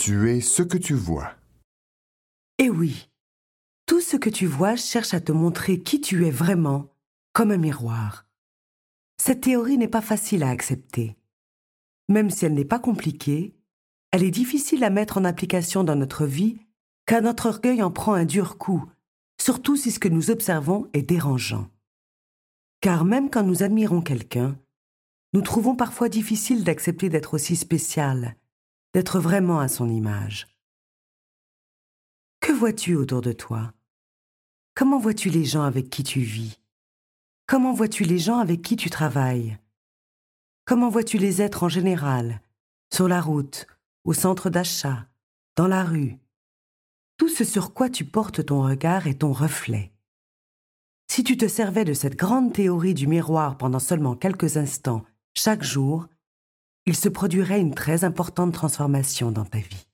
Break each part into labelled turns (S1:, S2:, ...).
S1: Tu es ce que tu vois.
S2: Eh oui, tout ce que tu vois cherche à te montrer qui tu es vraiment, comme un miroir. Cette théorie n'est pas facile à accepter. Même si elle n'est pas compliquée, elle est difficile à mettre en application dans notre vie, car notre orgueil en prend un dur coup, surtout si ce que nous observons est dérangeant. Car même quand nous admirons quelqu'un, nous trouvons parfois difficile d'accepter d'être aussi spécial, d'être vraiment à son image. Que vois-tu autour de toi? Comment vois-tu les gens avec qui tu vis? Comment vois-tu les gens avec qui tu travailles? Comment vois-tu les êtres en général, sur la route, au centre d'achat, dans la rue? Tout ce sur quoi tu portes ton regard est ton reflet. Si tu te servais de cette grande théorie du miroir pendant seulement quelques instants, chaque jour, il se produirait une très importante transformation dans ta vie.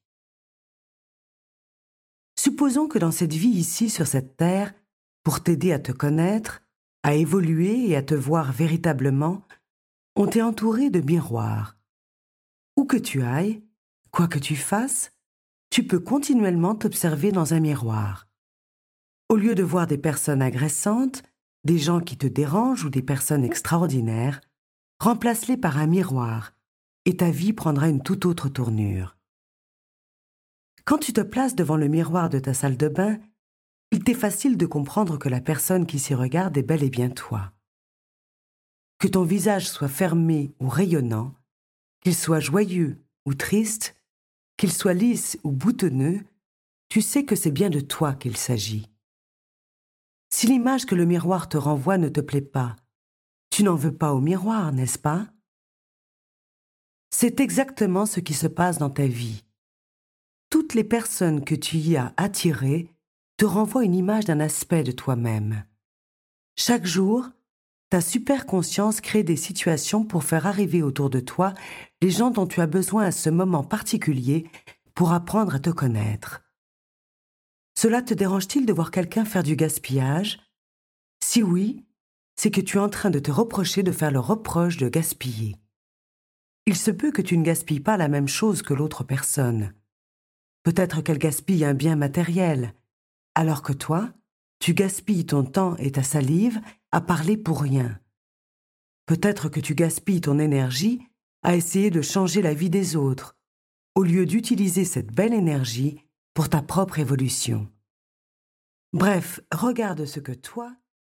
S2: Supposons que dans cette vie ici sur cette terre, pour t'aider à te connaître, à évoluer et à te voir véritablement, on t'est entouré de miroirs. Où que tu ailles, quoi que tu fasses, tu peux continuellement t'observer dans un miroir. Au lieu de voir des personnes agressantes, des gens qui te dérangent ou des personnes extraordinaires, remplace-les par un miroir et ta vie prendra une toute autre tournure. Quand tu te places devant le miroir de ta salle de bain, il t'est facile de comprendre que la personne qui s'y regarde est bel et bien toi. Que ton visage soit fermé ou rayonnant, qu'il soit joyeux ou triste, qu'il soit lisse ou boutonneux, tu sais que c'est bien de toi qu'il s'agit. Si l'image que le miroir te renvoie ne te plaît pas, tu n'en veux pas au miroir, n'est-ce pas? C'est exactement ce qui se passe dans ta vie. Toutes les personnes que tu y as attirées te renvoient une image d'un aspect de toi-même. Chaque jour, ta superconscience crée des situations pour faire arriver autour de toi les gens dont tu as besoin à ce moment particulier pour apprendre à te connaître. Cela te dérange-t-il de voir quelqu'un faire du gaspillage? Si oui, c'est que tu es en train de te reprocher de faire le reproche de gaspiller. Il se peut que tu ne gaspilles pas la même chose que l'autre personne. Peut-être qu'elle gaspille un bien matériel, alors que toi, tu gaspilles ton temps et ta salive à parler pour rien. Peut-être que tu gaspilles ton énergie à essayer de changer la vie des autres, au lieu d'utiliser cette belle énergie pour ta propre évolution. Bref, regarde ce que toi,